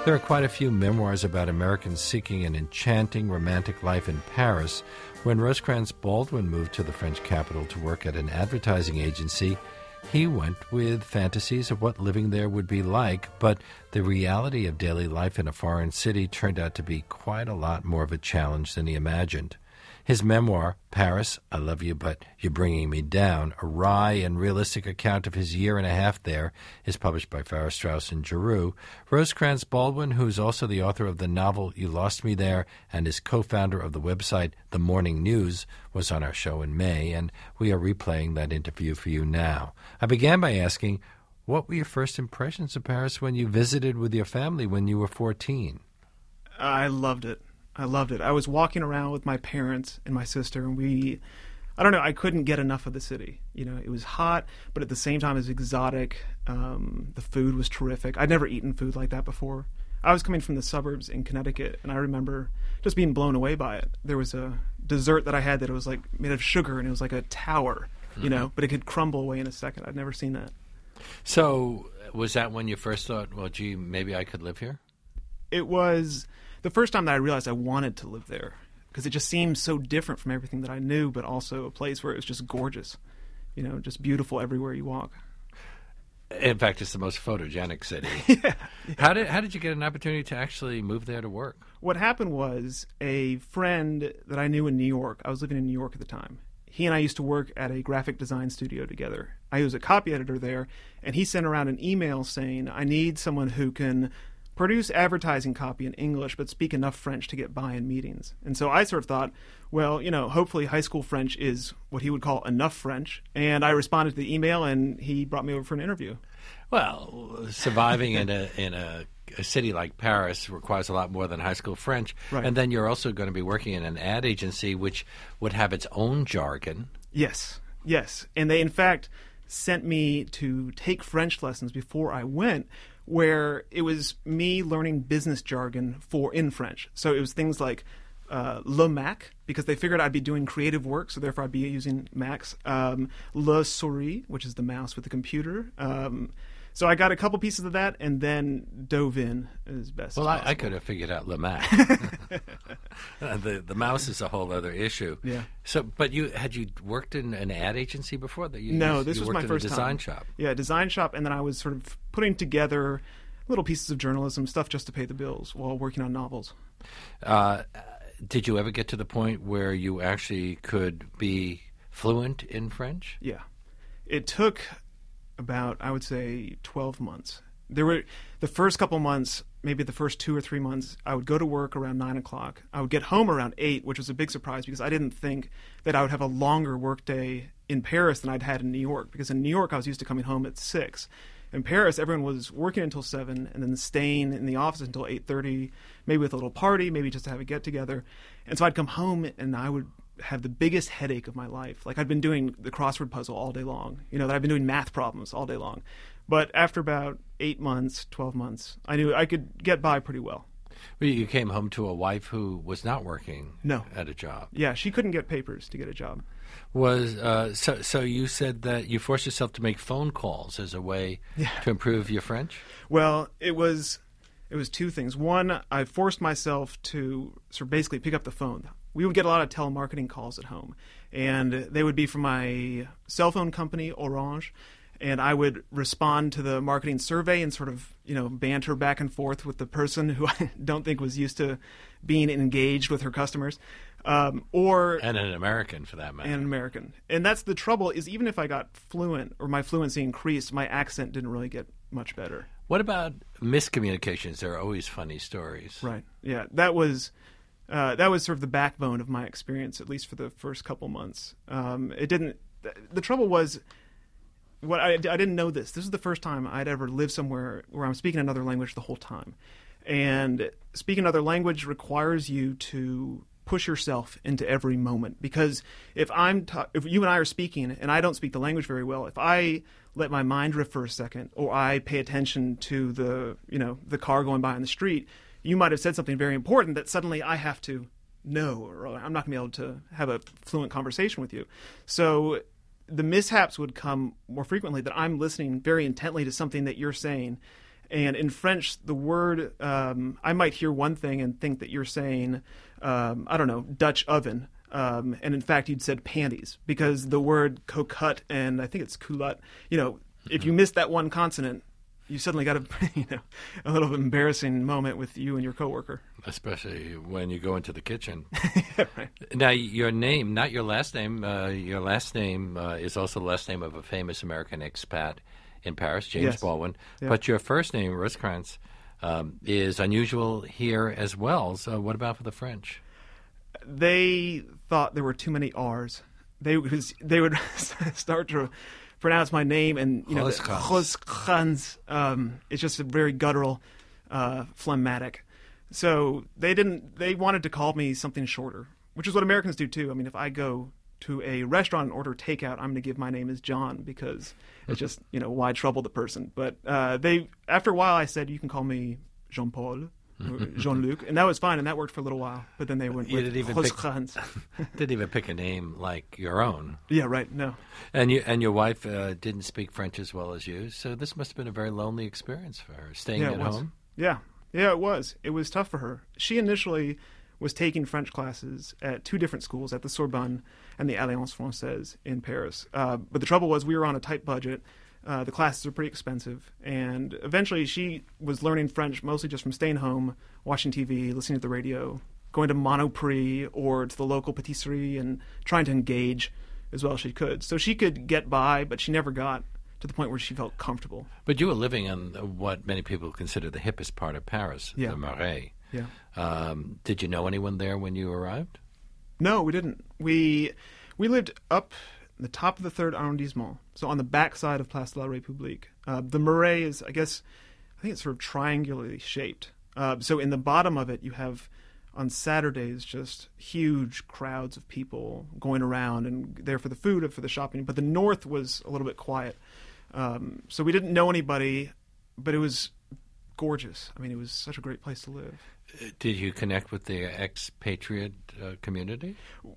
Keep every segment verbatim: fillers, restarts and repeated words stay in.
There are quite a few memoirs about Americans seeking an enchanting romantic life in Paris. When Rosecrans Baldwin moved to the French capital to work at an advertising agency, he went with fantasies of what living there would be like, but the reality of daily life in a foreign city turned out to be quite a lot more of a challenge than he imagined. His memoir, Paris, I Love You, But You're Bringing Me Down, a wry and realistic account of his year and a half there, is published by Farrar, Straus and Giroux. Rosecrans Baldwin, who is also the author of the novel You Lost Me There and is co-founder of the website The Morning News, was on our show in May, and we are replaying that interview for you now. I began by asking, what were your first impressions of Paris when you visited with your family when you were fourteen? I loved it. I loved it. I was walking around with my parents and my sister, and we, I don't know, I couldn't get enough of the city. You know, it was hot, but at the same time it was exotic. Um, the food was terrific. I'd never eaten food like that before. I was coming from the suburbs in Connecticut, and I remember just being blown away by it. There was a dessert that I had that it was like made of sugar, and it was like a tower, you mm-hmm. know, but it could crumble away in a second. I'd never seen that. So was that when you first thought, well, gee, maybe I could live here? It was the first time that I realized I wanted to live there, because it just seemed so different from everything that I knew, but also a place where it was just gorgeous, you know, just beautiful everywhere you walk. In fact, it's the most photogenic city. yeah, yeah. How did how did you get an opportunity to actually move there to work? What happened was a friend that I knew in New York, I was living in New York at the time, he and I used to work at a graphic design studio together. I was a copy editor there, and he sent around an email saying, I need someone who can produce advertising copy in English, but speak enough French to get by in meetings. And so I sort of thought, well, you know, hopefully high school French is what he would call enough French. And I responded to the email, and he brought me over for an interview. Well, surviving in a in a, a city like Paris requires a lot more than high school French. Right. And then you're also going to be working in an ad agency, which would have its own jargon. Yes, yes. And they, in fact, sent me to take French lessons before I went, where it was me learning business jargon for in French. So it was things like uh, le Mac, because they figured I'd be doing creative work, so therefore I'd be using Macs. Um, le souris, which is the mouse with the computer. Um, so I got a couple pieces of that, and then dove in as best well, as possible. I, I could have figured out le Mac. the the mouse is a whole other issue. Yeah. So, but you had you worked in an ad agency before? That you no, you, this you was worked my in first a design time. shop. Yeah, design shop, and then I was sort of putting together little pieces of journalism, stuff just to pay the bills while working on novels. Uh, did you ever get to the point where you actually could be fluent in French? Yeah. It took about, I would say, twelve months. There were the first couple months, maybe the first two or three months, I would go to work around nine o'clock. I would get home around eight, which was a big surprise because I didn't think that I would have a longer workday in Paris than I'd had in New York, because in New York I was used to coming home at six. In Paris, everyone was working until seven and then staying in the office until eight thirty, maybe with a little party, maybe just to have a get-together. And so I'd come home and I would have the biggest headache of my life. Like I'd been doing the crossword puzzle all day long, you know, that I've been doing math problems all day long. But after about eight months, twelve months, I knew I could get by pretty well. Well, you came home to a wife who was not working no. at a job. Yeah, she couldn't get papers to get a job. Was uh, so? So you said that you forced yourself to make phone calls as a way yeah. to improve your French? Well, it was it was two things. One, I forced myself to sort of basically pick up the phone. We would get a lot of telemarketing calls at home, and they would be from my cell phone company, Orange, and I would respond to the marketing survey and sort of, you know, banter back and forth with the person who I don't think was used to being engaged with her customers. Um, or and an American, for that matter. And an American. And that's the trouble, is even if I got fluent or my fluency increased, my accent didn't really get much better. What about miscommunications? There are always funny stories. Right. Yeah, that was uh, that was sort of the backbone of my experience, at least for the first couple months. Um, it didn't. The trouble was, what I, I didn't know this. This is the first time I'd ever lived somewhere where I'm speaking another language the whole time, and speaking another language requires you to push yourself into every moment, because if I'm ta- if you and I are speaking and I don't speak the language very well, if I let my mind drift for a second, or I pay attention to the you know the car going by on the street, you might have said something very important that suddenly I have to know, or I'm not going to be able to have a fluent conversation with you. So the mishaps would come more frequently, that I'm listening very intently to something that you're saying, And in French, the word, um, I might hear one thing and think that you're saying, um, I don't know, Dutch oven. Um, and in fact, you'd said panties, because the word cocotte and I think it's culotte, you know, if you miss that one consonant, you suddenly got a, you know, a little embarrassing moment with you and your coworker. Especially when you go into the kitchen. Yeah, right. Now, your name, not your last name, uh, your last name uh, is also the last name of a famous American expat in Paris, James Yes. Baldwin. Yeah. But your first name, Rosecrans, um, is unusual here as well. So what about for the French? They thought there were too many R's. They was they would start to pronounce my name, and you know, Rosecrans. Rosecrans, um, it's just a very guttural, uh, phlegmatic. So they didn't. They wanted to call me something shorter, which is what Americans do too. I mean, if I go to a restaurant and order takeout, I'm going to give my name as John, because it's just, you know, why trouble the person. But uh, they, after a while, I said, you can call me Jean Paul. Jean-Luc, and that was fine, and that worked for a little while. But then they went You with didn't even pick- Rosecrans. Didn't even pick a name like your own. Yeah, right. No. And you and your wife uh, didn't speak French as well as you, so this must have been a very lonely experience for her, staying Yeah, at it was. home. Yeah, yeah, it was. It was tough for her. She initially was taking French classes at two different schools, at the Sorbonne and the Alliance Française in Paris. Uh, but the trouble was, we were on a tight budget. Uh, the classes are pretty expensive, and eventually she was learning French mostly just from staying home, watching T V, listening to the radio, going to Monoprix or to the local patisserie and trying to engage as well as she could. So she could get by, but she never got to the point where she felt comfortable. But you were living in what many people consider the hippest part of Paris, Yeah. the Marais. Yeah. Um, did you know anyone there when you arrived? No, we didn't. We we lived up the top of the third arrondissement, so on the back side of Place de la République. Uh, the Marais is, I guess, I think it's sort of triangularly shaped. Uh, so in the bottom of it, you have, on Saturdays, just huge crowds of people going around and there for the food and for the shopping. But the north was a little bit quiet. Um, so we didn't know anybody, but it was gorgeous. I mean, it was such a great place to live. Did you connect with the expatriate uh, community?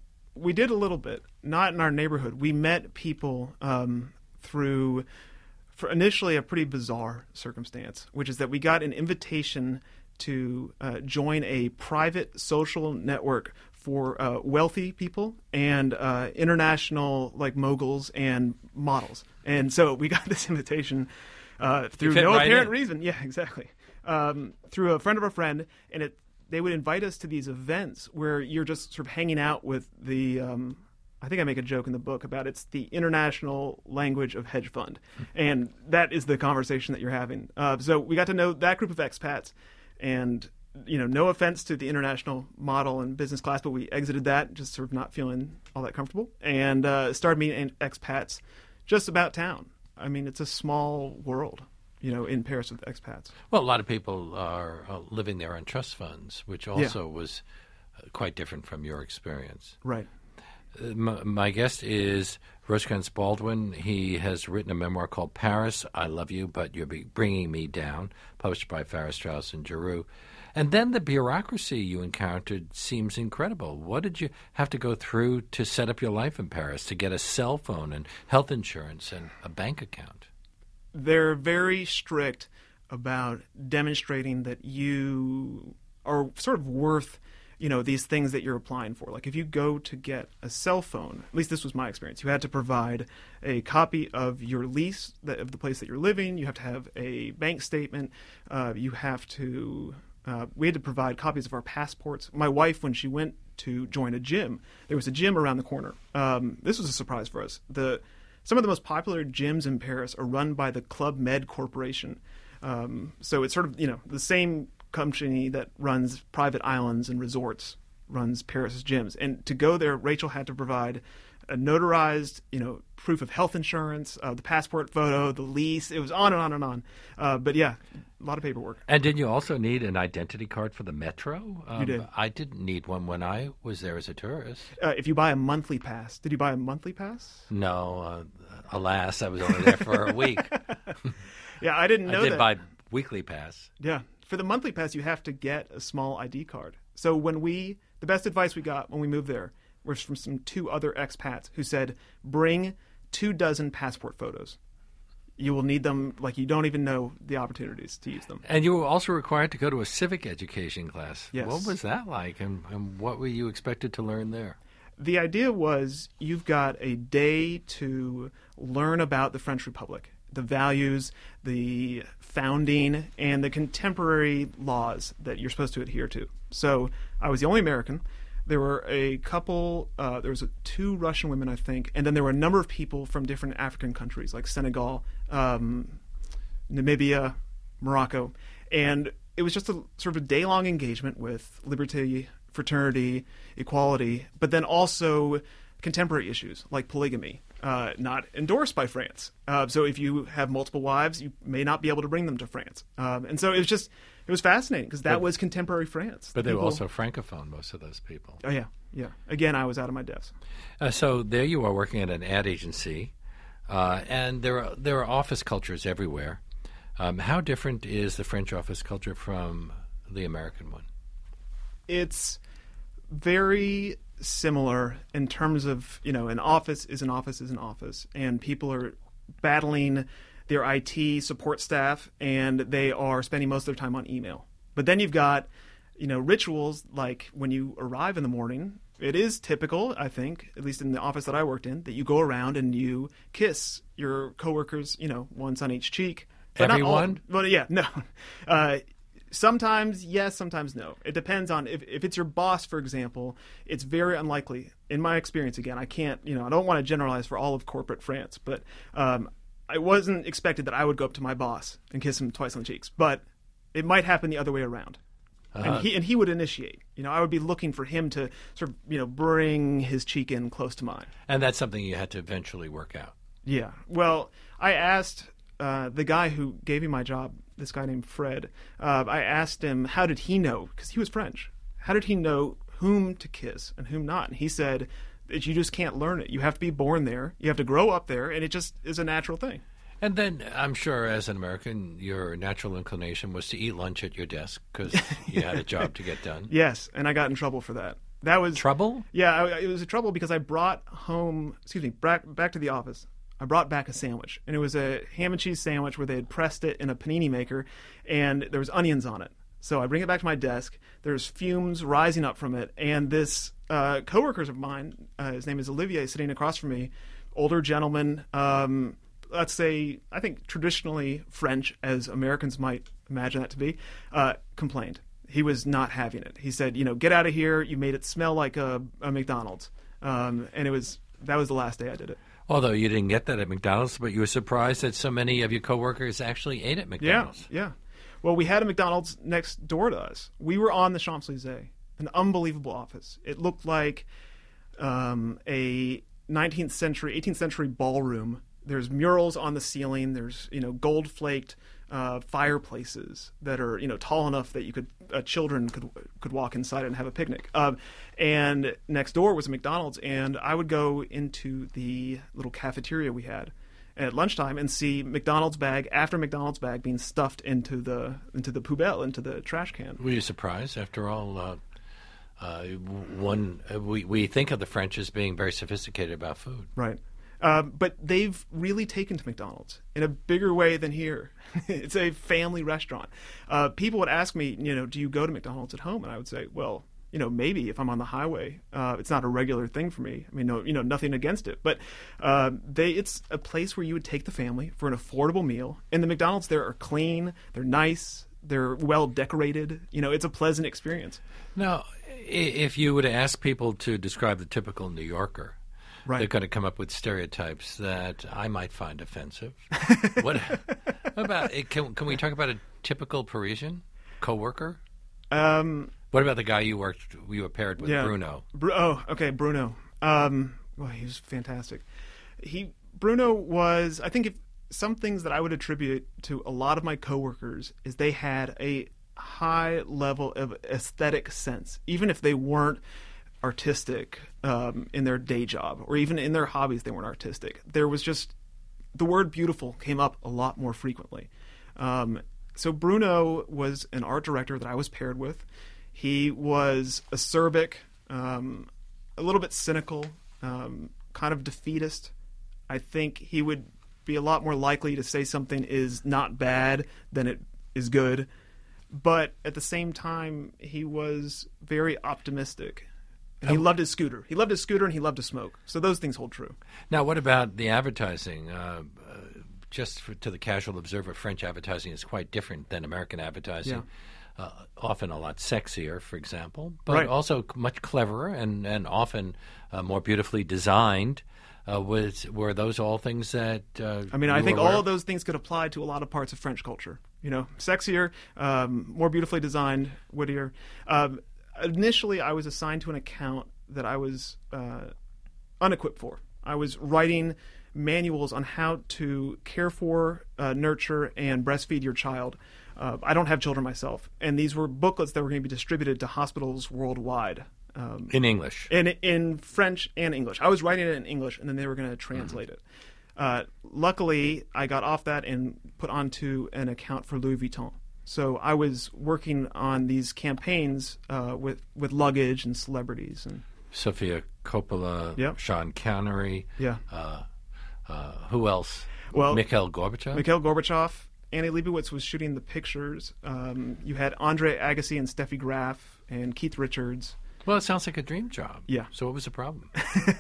We did a little bit, not in our neighborhood. We met people um, through, for initially, a pretty bizarre circumstance, which is that we got an invitation to uh, join a private social network for uh, wealthy people and uh, international like moguls and models. And so we got this invitation uh, through fit no right apparent in. reason. Yeah, exactly. Um, through a friend of a friend, and it they would invite us to these events where you're just sort of hanging out with the, um, I think I make a joke in the book about it's the international language of hedge fund. And that is the conversation that you're having. Uh, so we got to know that group of expats, and, you know, no offense to the international model and business class, but we exited that just sort of not feeling all that comfortable, and uh, started meeting expats just about town. I mean, it's a small world, you know, in Paris with expats. Well, a lot of people are uh, living there on trust funds, which also was uh, quite different from your experience. Right. Uh, my, my guest is Rosecrans Baldwin. He has written a memoir called Paris, I Love You, But You're Be- Bringing Me Down, published by Farrar, Straus and Giroux. And then the bureaucracy you encountered seems incredible. What did you have to go through to set up your life in Paris, to get a cell phone and health insurance and a bank account? They're very strict about demonstrating that you are sort of worth, you know, these things that you're applying for. Like if you go to get a cell phone, at least this was my experience, you had to provide a copy of your lease that, of the place that you're living. You have to have a bank statement. Uh, you have to, uh, we had to provide copies of our passports. My wife, when she went to join a gym, there was a gym around the corner. Um, this was a surprise for us. The Some of the most popular gyms in Paris are run by the Club Med Corporation. Um, so it's sort of, you know, the same company that runs private islands and resorts runs Paris' gyms. And to go there, Rachel had to provide a notarized, you know, proof of health insurance, uh, the passport photo, the lease. It was on and on and on. Uh, but yeah, a lot of paperwork. And did you also need an identity card for the metro? Um, You did. I didn't need one when I was there as a tourist. Uh, if you buy a monthly pass, did you buy a monthly pass? No, uh, alas, I was only there for a week. Yeah, I didn't know I did that. buy weekly pass. Yeah. For the monthly pass, you have to get a small I D card. So when we, the best advice we got when we moved there was from some two other expats who said, bring two dozen passport photos. you will need them like you don't even know the opportunities to use them. And you were also required to go to a civic education class. Yes. What was that like, and, and what were you expected to learn there? The idea was you've got a day to learn about the French Republic, the values, the founding, and the contemporary laws that you're supposed to adhere to. So I was the only American. There were a couple, uh, there was a, two Russian women, I think, and then there were a number of people from different African countries like Senegal, um, Namibia, Morocco. And it was just a sort of a day-long engagement with liberty, fraternity, equality, but then also contemporary issues like polygamy, uh, not endorsed by France. Uh, so if you have multiple wives, you may not be able to bring them to France. Um, and so it was just, it was fascinating because that but, was contemporary France. But they people, were also Francophone, most of those people. Oh, yeah, yeah. Again, I was out of my depths. Uh, so there you are working at an ad agency, uh, and there are, there are office cultures everywhere. Um, how different is the French office culture from the American one? It's very similar in terms of, you know, an office is an office is an office, and people are battling their I T support staff, and they are spending most of their time on email. But then you've got, you know, rituals like when you arrive in the morning. It is typical, I think, at least in the office that I worked in, that you go around and you kiss your coworkers, you know, once on each cheek. But Everyone? Well, yeah, no. Uh, sometimes yes, sometimes no. It depends on if, if it's your boss, for example. It's very unlikely, in my experience. Again, I can't, you know, I don't want to generalize for all of corporate France, but um, I wasn't expected that I would go up to my boss and kiss him twice on the cheeks. But it might happen the other way around, uh-huh. and he and he would initiate. You know, I would be looking for him to sort of, you know, bring his cheek in close to mine. And that's something you had to eventually work out. Yeah. Well, I asked. Uh, the guy who gave me my job, this guy named Fred, uh, I asked him, how did he know? Because he was French. How did he know whom to kiss and whom not? And he said that you just can't learn it. You have to be born there. You have to grow up there, and it just is a natural thing. And then I'm sure as an American, your natural inclination was to eat lunch at your desk because you had a job to get done. Yes, and I got in trouble for that. That was trouble? Yeah, I, it was a trouble because I brought home, excuse me, back, back to the office. I brought back a sandwich, and it was a ham and cheese sandwich where they had pressed it in a panini maker, and there was onions on it. So I bring it back to my desk. There's fumes rising up from it, and this uh, coworker of mine, uh, his name is Olivier, sitting across from me, older gentleman, um, let's say, I think traditionally French, as Americans might imagine that to be, uh, complained. He was not having it. He said, you know, get out of here. You made it smell like a, a McDonald's. Um, and it was that was the last day I did it. Although you didn't get that at McDonald's, but you were surprised that so many of your coworkers actually ate at McDonald's. Yeah, yeah. Well, we had a McDonald's next door to us. We were on the Champs-Élysées, an unbelievable office. It looked like um, a nineteenth century, eighteenth century ballroom. There's murals on the ceiling. There's, you know, gold-flaked uh, fireplaces that are, you know, tall enough that you could uh, children could could walk inside and have a picnic. Um, and next door was a McDonald's, and I would go into the little cafeteria we had at lunchtime and see McDonald's bag after McDonald's bag being stuffed into the into the poubelle, into the trash can. Were you surprised? After all, uh, uh, one uh, we we think of the French as being very sophisticated about food, right? Uh, but they've really taken to McDonald's in a bigger way than here. It's a family restaurant. Uh, people would ask me, you know, do you go to McDonald's at home? And I would say, well, you know, maybe if I'm on the highway. Uh, it's not a regular thing for me. I mean, no, you know, nothing against it. But uh, they, it's a place where you would take the family for an affordable meal. And the McDonald's there are clean, they're nice, they're well decorated. You know, it's a pleasant experience. Now, if you were to ask people to describe the typical New Yorker, right, they're going to come up with stereotypes that I might find offensive. What about can can we talk about a typical Parisian coworker? Um, what about the guy you worked you were paired with, yeah. Bruno? Bru- oh, okay, Bruno. Um, well, he was fantastic. He Bruno was, I think, if some things that I would attribute to a lot of my coworkers is they had a high level of aesthetic sense, even if they weren't artistic um, in their day job, or even in their hobbies they weren't artistic. There was just, the word beautiful came up a lot more frequently. Um, so Bruno was an art director that I was paired with. He was acerbic, um, a little bit cynical, um, kind of defeatist. I think he would be a lot more likely to say something is not bad than it is good. But at the same time, he was very optimistic. And he loved his scooter. He loved his scooter and he loved to smoke. So those things hold true. Now, what about the advertising? Uh, uh, just for, to the casual observer, French advertising is quite different than American advertising. Yeah. Uh, often a lot sexier, for example, but right. also much cleverer and, and often uh, more beautifully designed. Uh, was were those all things that uh, I mean, I think all of? of those things could apply to a lot of parts of French culture. You know, sexier, um, more beautifully designed, wittier. Um, initially, I was assigned to an account that I was uh, unequipped for. I was writing manuals on how to care for, uh, nurture, and breastfeed your child. Uh, I don't have children myself, and these were booklets that were going to be distributed to hospitals worldwide. Um, in English? In, in French and English. I was writing it in English, and then they were going to translate mm-hmm. it. Uh, luckily, I got off that and put onto an account for Louis Vuitton. So I was working on these campaigns uh, with, with luggage and celebrities. And Sofia Coppola, yep. Sean Connery. Yeah. Uh, uh, who else? Well, Mikhail Gorbachev? Mikhail Gorbachev. Annie Leibovitz was shooting the pictures. Um, you had Andre Agassi and Steffi Graf and Keith Richards. Well, it sounds like a dream job. Yeah. So what was the problem?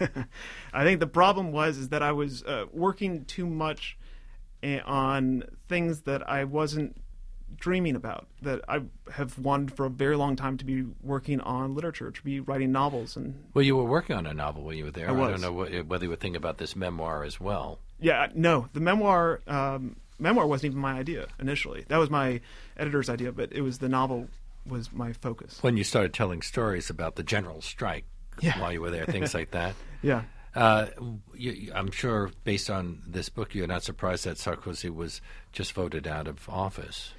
I think the problem was is that I was uh, working too much a- on things that I wasn't dreaming about, that I have wanted for a very long time to be working on literature, to be writing novels. And Well, you were working on a novel when you were there. I was. I don't know what, whether you were thinking about this memoir as well. Yeah, no. The memoir um, memoir wasn't even my idea initially. That was my editor's idea, but it was the novel was my focus. When you started telling stories about the general strike yeah. while you were there, things like that. Yeah. Uh, you, I'm sure, based on this book, you're not surprised that Sarkozy was just voted out of office.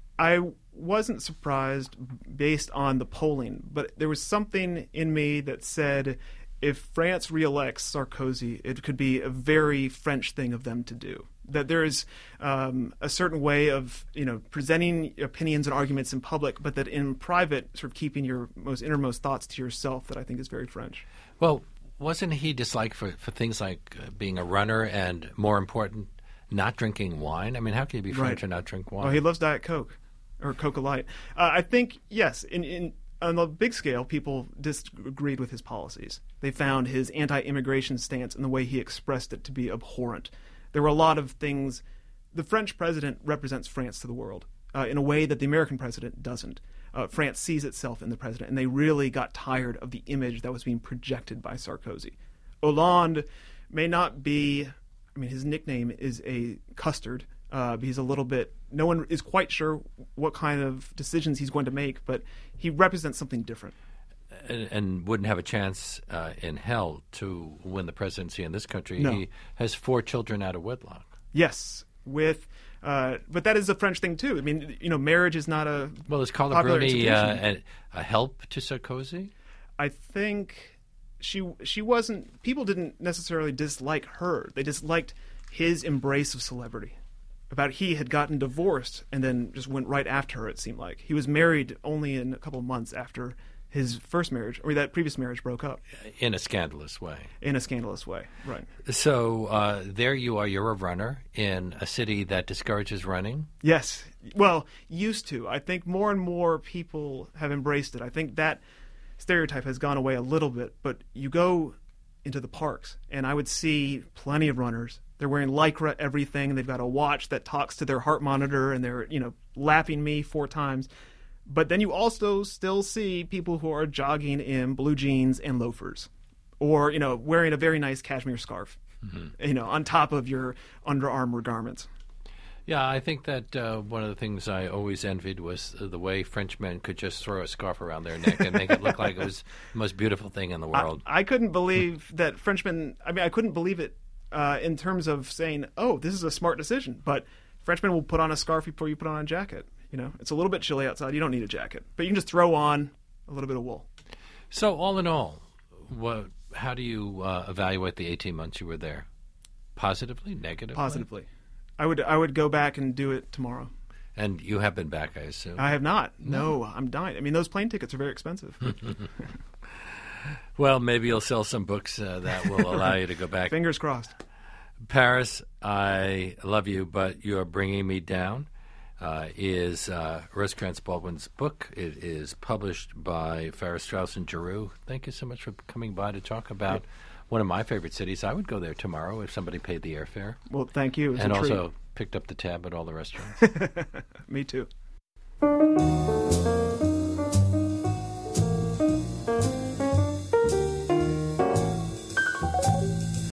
I wasn't surprised based on the polling, but there was something in me that said if France reelects Sarkozy, it could be a very French thing of them to do. That there is um, a certain way of, you know, presenting opinions and arguments in public, but that in private, sort of keeping your most innermost thoughts to yourself, that I think is very French. Well, wasn't he disliked for, for things like uh, being a runner and, more important, not drinking wine? I mean, how can you be French right. and not drink wine? Oh, he loves Diet Coke or Coca Light. Uh, I think, yes, in, in on the big scale, people disagreed with his policies. They found his anti-immigration stance and the way he expressed it to be abhorrent. There were a lot of things. The French president represents France to the world uh, in a way that the American president doesn't. Uh, France sees itself in the president, and they really got tired of the image that was being projected by Sarkozy. Hollande may not be, I mean, his nickname is a custard. Uh, he's a little bit, no one is quite sure what kind of decisions he's going to make, but he represents something different. And, and wouldn't have a chance uh, in hell to win the presidency in this country. No. He has four children out of wedlock. Yes, with, uh, but that is a French thing too. I mean, you know, marriage is not a well. Is Carla popular Bruni uh, institution. a, a help to Sarkozy? I think she she wasn't. People didn't necessarily dislike her. They disliked his embrace of celebrity. About he had gotten divorced and then just went right after her. It seemed like he was married only in a couple of months after his first marriage, or that previous marriage broke up. In a scandalous way. In a scandalous way, right. So uh, there you are. You're a runner in a city that discourages running? Yes. Well, used to. I think more and more people have embraced it. I think that stereotype has gone away a little bit, but you go into the parks, and I would see plenty of runners. They're wearing Lycra everything. They've got a watch that talks to their heart monitor, and they're, you know, lapping me four times. But then you also still see people who are jogging in blue jeans and loafers, or, you know, wearing a very nice cashmere scarf, mm-hmm. you know, on top of your Under Armour garments. Yeah, I think that uh, one of the things I always envied was the way Frenchmen could just throw a scarf around their neck and make it look like it was the most beautiful thing in the world. I, I couldn't believe that Frenchmen, I mean, I couldn't believe it uh, in terms of saying, oh, this is a smart decision. But Frenchmen will put on a scarf before you put on a jacket. You know, it's a little bit chilly outside. You don't need a jacket. But you can just throw on a little bit of wool. So all in all, what, how do you uh, evaluate the eighteen months you were there? Positively? Negatively? Positively. I would I would go back and do it tomorrow. And you have been back, I assume? I have not. No, no I'm dying. I mean, those plane tickets are very expensive. Well, maybe you'll sell some books uh, that will allow you to go back. Fingers crossed. Paris, I love you, but you're bringing me down. Uh, is uh, Rosecrans Baldwin's book. It is published by Farrar, Straus and Giroux. Thank you so much for coming by to talk about yeah. one of my favorite cities. I would go there tomorrow if somebody paid the airfare. Well, thank you. It was and a treat. Also picked up the tab at all the restaurants. Me too.